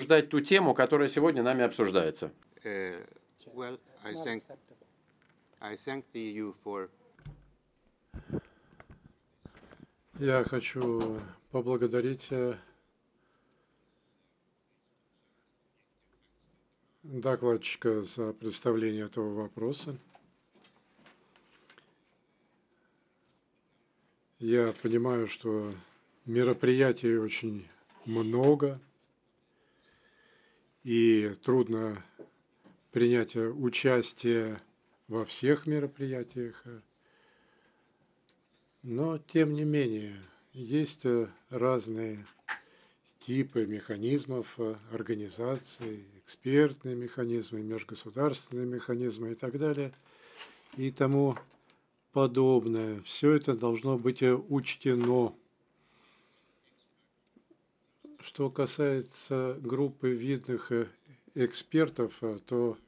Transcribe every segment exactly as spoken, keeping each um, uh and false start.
обсуждать ту тему, которая сегодня нами обсуждается. Uh, well, I thank I thank the E U for Я хочу поблагодарить э, докладчика за представление этого вопроса. Я понимаю, что мероприятий очень много, и трудно принять участие во всех мероприятиях. Но, тем не менее, есть э, разные типы механизмов э, организации, экспертные механизмы, межгосударственные механизмы и так далее, и тому подобное. Все это должно быть э, учтено. Что касается группы видных э, экспертов, э, то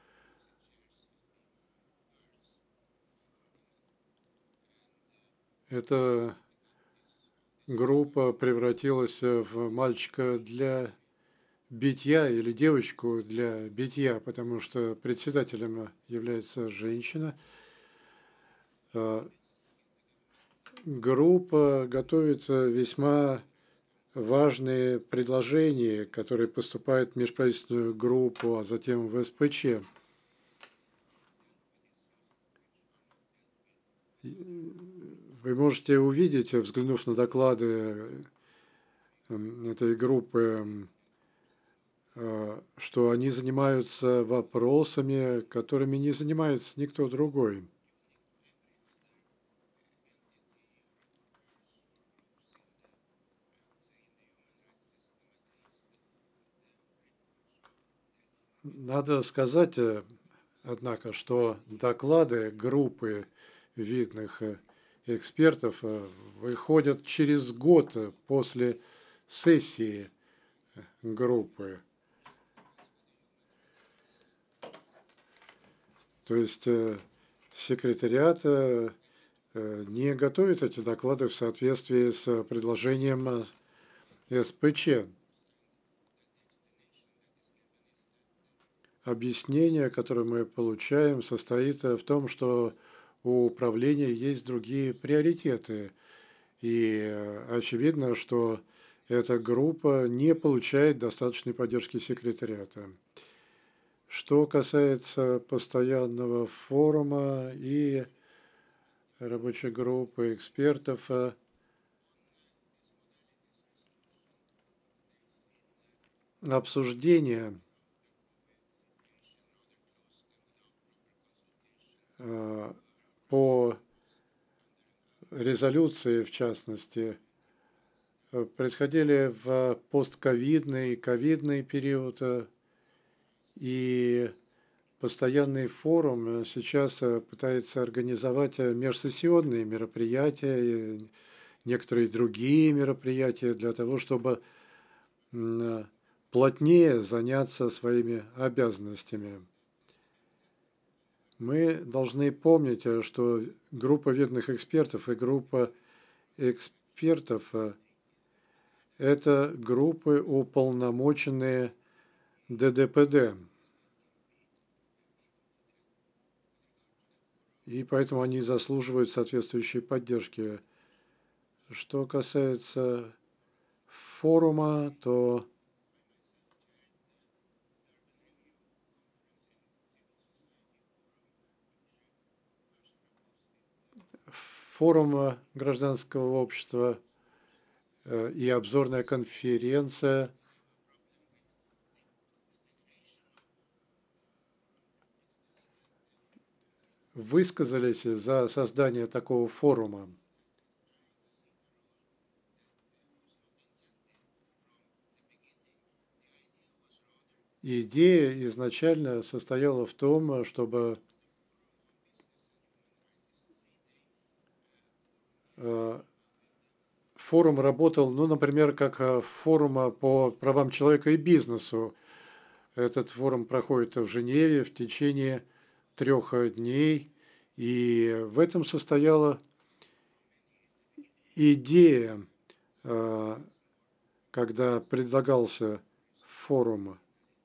эта группа превратилась э, в мальчика для битья или девочку для битья, потому что председателем является женщина. Э, Группа готовит э, весьма важные предложения, которые поступают в межправительственную группу, а затем в СПЧ. Вы можете увидеть, взглянув на доклады э, этой группы, э, что они занимаются вопросами, которыми не занимается никто другой. Надо сказать, э, однако, что доклады группы видных э, экспертов э, выходят через год э, после сессии группы. То есть э, секретариат э, э, не готовит эти доклады в соответствии с предложением э, СПЧ. Объяснение, которое мы получаем, состоит в том, что у управления есть другие приоритеты. И э, очевидно, что эта группа не получает достаточной поддержки секретариата. Что касается постоянного форума и рабочей группы экспертов, э, обсуждение э, по резолюции, в частности, э, происходили в постковидный, ковидный период, э, и постоянный форум э, сейчас э, пытается организовать э, межсессионные мероприятия и некоторые другие мероприятия для того, чтобы м, э, плотнее заняться своими обязанностями. Мы должны помнить, э, что группа видных экспертов и группа экспертов э, это группы, уполномоченные ДДПД. И поэтому они заслуживают соответствующей поддержки. Что касается форума, то форум гражданского общества э, и обзорная конференция высказались за создание такого форума. Идея изначально состояла в том, чтобы э, форум работал, ну, например, как э, форум по правам человека и бизнесу. Этот форум проходит в Женеве в течение трех дней, и в этом состояла идея, э, когда предлагался форума.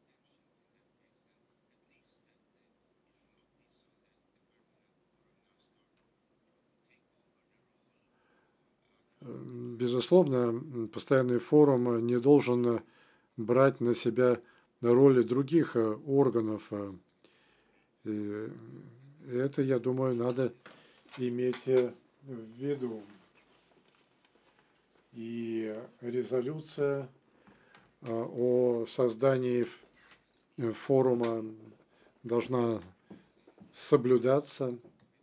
Безусловно, постоянный форум не должен брать на себя роли других органов. И это, я думаю, надо иметь в виду. И резолюция о создании форума должна соблюдаться.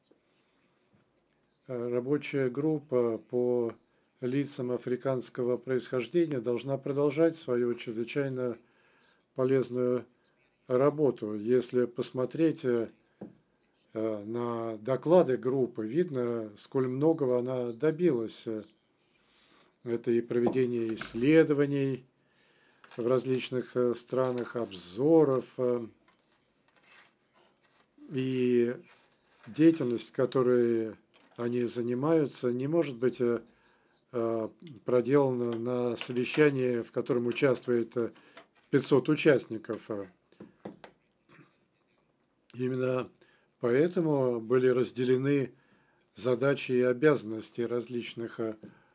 Рабочая группа по лицам африканского происхождения должна продолжать свою чрезвычайно полезную работу. Если посмотреть на доклады группы, видно, сколь многого она добилась. Это и проведение исследований в различных странах, обзоров, и деятельность, которой они занимаются, не может быть проделана на совещании, в котором участвует пятьсот участников. Именно поэтому были разделены задачи и обязанности различных